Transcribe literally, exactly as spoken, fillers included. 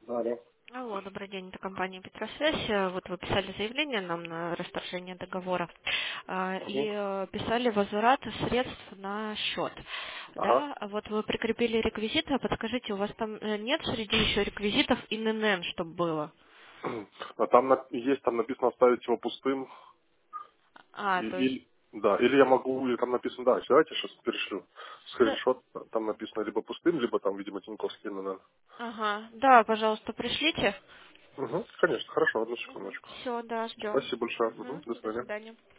Алло. Алло, добрый день, это компания Петросвязь. Э, Вот вы писали заявление нам на расторжение договора э, и Мгм. э, писали возврат средств на счет. Ага. Да, а вот вы прикрепили реквизиты, а подскажите, у вас там э, нет среди еще реквизитов ин эн эн, чтобы было? А там на- есть, там написано оставить его пустым. А, И- то есть... или, да, или я могу, или там написано, да, давайте сейчас перешлю Да, скриншот. Там написано либо пустым, либо там, видимо, Тиньковский, наверное. ага, да, пожалуйста, пришлите. Угу, конечно, хорошо, одну секундочку. Все, да, ждем. Спасибо большое. Мгм, до До свидания. свидания.